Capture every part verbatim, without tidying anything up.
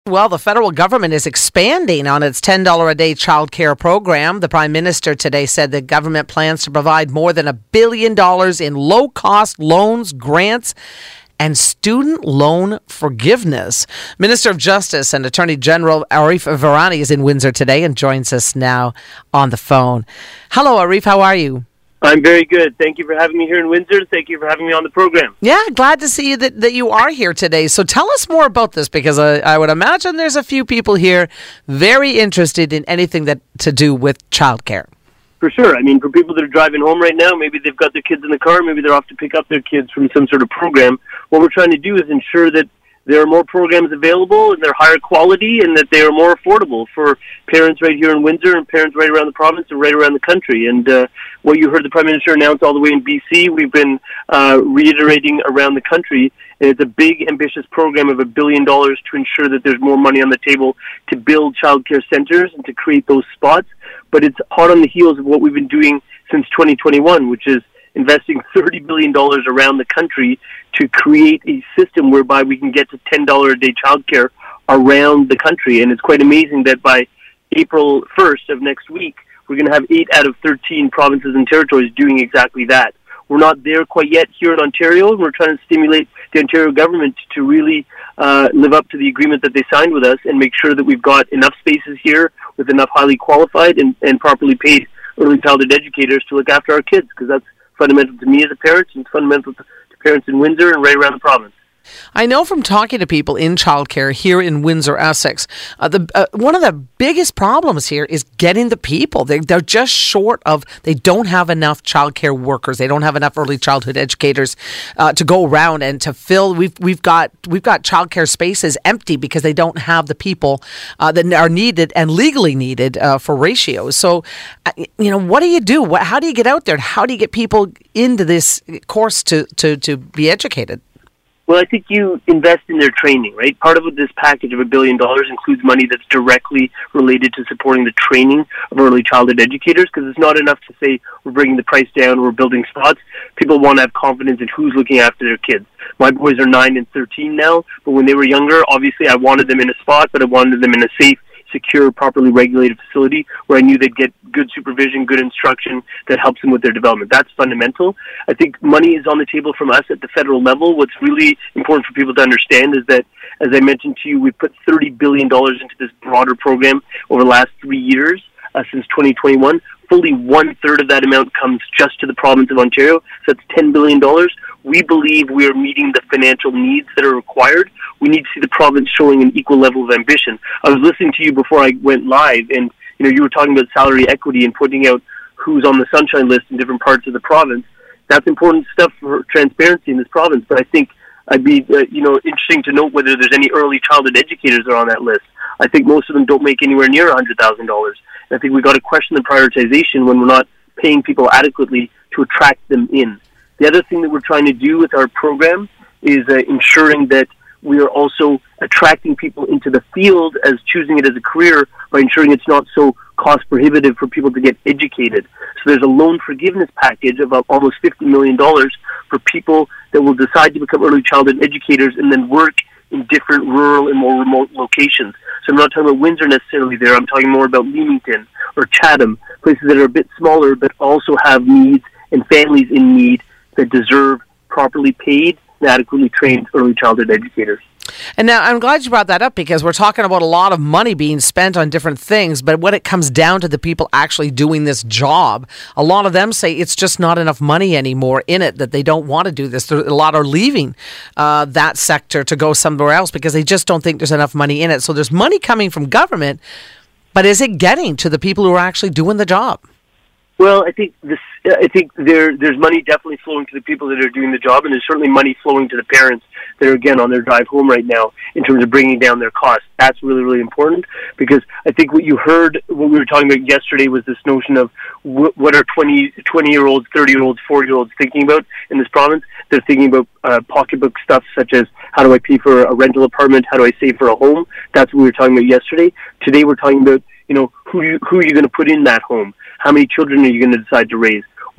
Well, the federal government is expanding on its ten dollars a day child care program. The Prime Minister today said the government plans to provide more than a billion dollars in low-cost loans, grants, and student loan forgiveness. Minister of Justice and Attorney General Arif Virani is in Windsor today and joins us now on the phone. Hello, Arif. How are you? I'm very good. Thank you for having me here in Windsor. Thank you for having me on the program. Yeah, glad to see you that, that you are here today. So tell us more about this, because I, I would imagine there's a few people here very interested in anything that to do with childcare. For sure. I mean, for people that are driving home right now, maybe they've got their kids in the car, maybe they're off to pick up their kids from some sort of program. What we're trying to do is ensure that there are more programs available and they're higher quality and that they are more affordable for parents right here in Windsor and parents right around the province and right around the country. And uh, what you heard the Prime Minister announce all the way in B C, we've been uh, reiterating around the country. And it's a big, ambitious program of a billion dollars to ensure that there's more money on the table to build childcare centers and to create those spots. But it's hot on the heels of what we've been doing since twenty twenty-one, which is investing thirty billion dollars around the country to create a system whereby we can get to ten dollars a day childcare around the country. And it's quite amazing that by April first of next week, we're going to have eight out of thirteen provinces and territories doing exactly that. We're not there quite yet here in Ontario, and we're trying to stimulate the Ontario government to really uh, live up to the agreement that they signed with us and make sure that we've got enough spaces here with enough highly qualified and, and properly paid early childhood educators to look after our kids, because that's fundamental to me as a parent, and it's fundamental to parents in Windsor and right around the province. I know from talking to people in childcare here in Windsor, Essex, uh, the uh, one of the biggest problems here is getting the people. They, they're just short of, they don't have enough childcare workers. They don't have enough early childhood educators uh, to go around and to fill. We've we've got we've got childcare spaces empty because they don't have the people uh, that are needed and legally needed uh, for ratios. So, uh, you know, what do you do? What, how do you get out there? How do you get people into this course to to, to be educated? Well, I think you invest in their training, right? Part of this package of a billion dollars includes money that's directly related to supporting the training of early childhood educators, because it's not enough to say we're bringing the price down, we're building spots. People want to have confidence in who's looking after their kids. My boys are nine and thirteen now, but when they were younger, obviously I wanted them in a spot, but I wanted them in a safe, secure, properly regulated facility where I knew they'd get good supervision, good instruction that helps them with their development. That's fundamental. I think money is on the table from us at the federal level. What's really important for people to understand is that, as I mentioned to you, we put thirty billion dollars into this broader program over the last three years uh, since twenty twenty-one. Fully one-third of that amount comes just to the province of Ontario, so that's ten billion dollars. We believe we are meeting the financial needs that are required. We need to see the province showing an equal level of ambition. I was listening to you before I went live, and you know you were talking about salary equity and putting out who's on the Sunshine List in different parts of the province. That's important stuff for transparency in this province, but I think I'd be uh, you know interesting to note whether there's any early childhood educators that are on that list. I think most of them don't make anywhere near one hundred thousand dollars. I think we've got to question the prioritization when we're not paying people adequately to attract them in. The other thing that we're trying to do with our program is uh, ensuring that we are also attracting people into the field as choosing it as a career by ensuring it's not so cost prohibitive for people to get educated. So there's a loan forgiveness package of uh, almost fifty million dollars for people that will decide to become early childhood educators and then work in different rural and more remote locations. So I'm not talking about Windsor necessarily there. I'm talking more about Leamington or Chatham, places that are a bit smaller but also have needs and families in need that deserve properly paid and adequately trained early childhood educators. And now I'm glad you brought that up, because we're talking about a lot of money being spent on different things, but when it comes down to the people actually doing this job, a lot of them say it's just not enough money anymore in it, that they don't want to do this. There, a lot are leaving uh, that sector to go somewhere else because they just don't think there's enough money in it. So there's money coming from government, but is it getting to the people who are actually doing the job? Well, I think this. I think there there's money definitely flowing to the people that are doing the job, and there's certainly money flowing to the parents that are, again, on their drive home right now in terms of bringing down their costs. That's really, really important, because I think what you heard, what we were talking about yesterday, was this notion of wh- what are twenty, twenty-year-olds, thirty-year-olds, forty-year-olds thinking about in this province. They're thinking about uh, pocketbook stuff such as how do I pay for a rental apartment, how do I save for a home. That's what we were talking about yesterday. Today we're talking about, you know, who you, who are you going to put in that home? How many children are you going to decide to raise?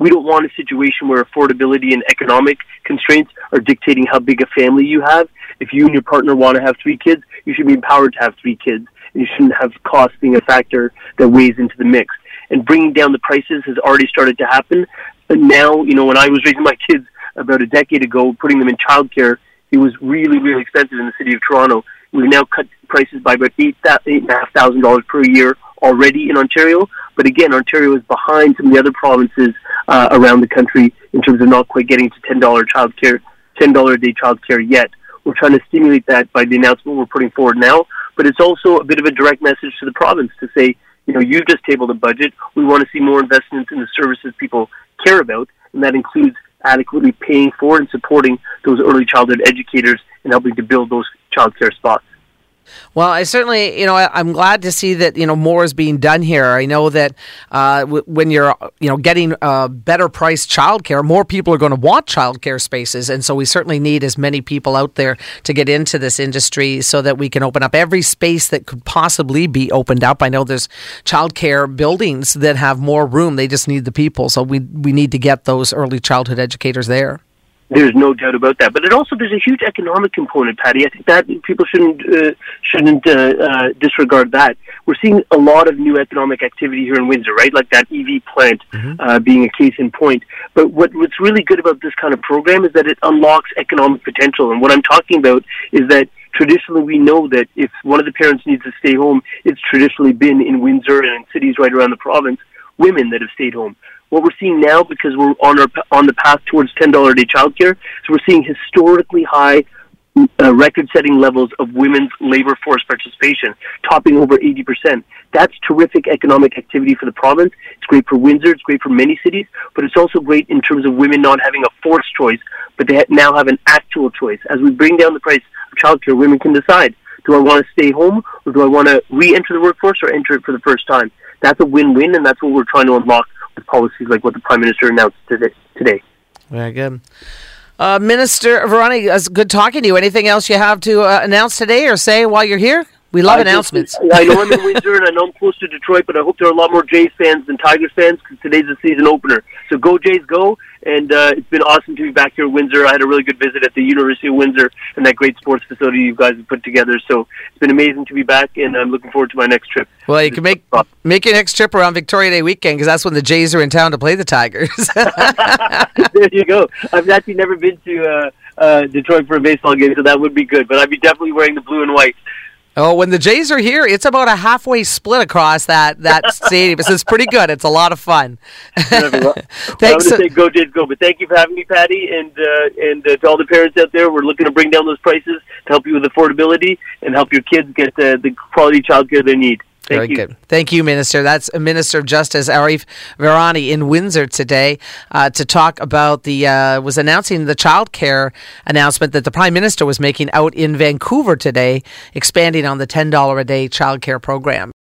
We don't want a situation where affordability and economic constraints are dictating how big a family you have. If you and your partner want to have three kids, you should be empowered to have three kids. And you shouldn't have cost being a factor that weighs into the mix. And bringing down the prices has already started to happen. But now, you know, when I was raising my kids about a decade ago, putting them in childcare, it was really, really expensive in the city of Toronto. We've now cut prices by about eight eight and a half thousand dollars per year already in Ontario. But again, Ontario is behind some of the other provinces uh, around the country in terms of not quite getting to ten dollars childcare, ten dollars a day childcare yet. We're trying to stimulate that by the announcement we're putting forward now. But it's also a bit of a direct message to the province to say, you know, you've just tabled a budget. We want to see more investments in the services people care about, and that includes adequately paying for and supporting those early childhood educators and helping to build those childcare spots. Well, I certainly, you know, I, I'm glad to see that, you know, more is being done here. I know that uh, w- when you're, you know, getting uh, better priced childcare, more people are going to want childcare spaces. And so we certainly need as many people out there to get into this industry so that we can open up every space that could possibly be opened up. I know there's childcare buildings that have more room. They just need the people. So we, we need to get those early childhood educators there. There's no doubt about that, but it also there's a huge economic component, Patty. I think that people shouldn't uh, shouldn't uh, uh, disregard that. We're seeing a lot of new economic activity here in Windsor, right? Like that E V plant mm-hmm. uh, being a case in point. But what, what's really good about this kind of program is that it unlocks economic potential. And what I'm talking about is that traditionally we know that if one of the parents needs to stay home, it's traditionally been in Windsor and in cities right around the province, women that have stayed home. What we're seeing now, because we're on our on the path towards ten dollars a day childcare, so we're seeing historically high uh, record-setting levels of women's labor force participation, topping over eighty percent. That's terrific economic activity for the province. It's great for Windsor. It's great for many cities, but it's also great in terms of women not having a forced choice, but they now have an actual choice. As we bring down the price of childcare, women can decide, do I want to stay home, or do I want to re-enter the workforce or enter it for the first time? That's a win-win, and that's what we're trying to unlock with policies like what the Prime Minister announced today. Very good. Uh, Minister Virani, it's good talking to you. Anything else you have to uh, announce today or say while you're here? We love I announcements. Just, I know I'm in Windsor and I know I'm close to Detroit, but I hope there are a lot more Jays fans than Tigers fans because today's the season opener. So go Jays, go! And uh, it's been awesome to be back here in Windsor. I had a really good visit at the University of Windsor and that great sports facility you guys have put together. So it's been amazing to be back, and I'm looking forward to my next trip. Well, you can make make your next trip around Victoria Day weekend because that's when the Jays are in town to play the Tigers. There you go. I've actually never been to uh, uh, Detroit for a baseball game, so that would be good. But I'd be definitely wearing the blue and white. Oh, when the Jays are here, it's about a halfway split across that, that stadium. So it's pretty good. It's a lot of fun. Thanks. Well, I'm going to say go Jays go, but thank you for having me, Patty, and uh, and uh, to all the parents out there, we're looking to bring down those prices to help you with affordability and help your kids get uh, the quality childcare they need. Thank Very you. good. Thank you, Minister. That's Minister of Justice Arif Virani in Windsor today uh, to talk about the, uh, was announcing the child care announcement that the Prime Minister was making out in Vancouver today, expanding on the ten dollars a day child care program.